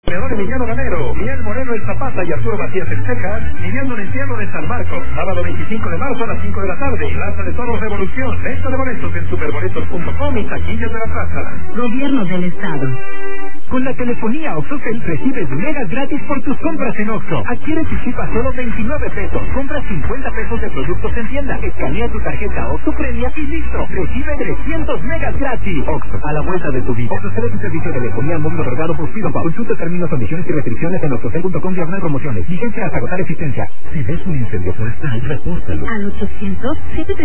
León Emiliano Gamero, Miguel Moreno el Zapata y Arturo Macías el Cejas, viviendo el encierro de San Marcos, sábado 25 de marzo a las 5 de la tarde, Plaza de Toros Revolución, venta de boletos en superboletos.com y taquillas de la plaza. Gobierno del Estado. Con la telefonía OXXOCEL recibes megas gratis por tus compras en OXXO. Adquiere tu chip a solo 29 pesos. Compra 50 pesos de productos en tienda. Escanea tu tarjeta OXXO Premia y listo. Recibe 300 megas gratis. OXXO, a la vuelta de tu vida. OXXO es un servicio de telefonía móvil otorgado por Freedom Pop. Consulta términos, condiciones y restricciones en oxxocel.com/promociones. Vigencia hasta agotar existencia. Si ves un incendio forestal, repórtalo. Al 800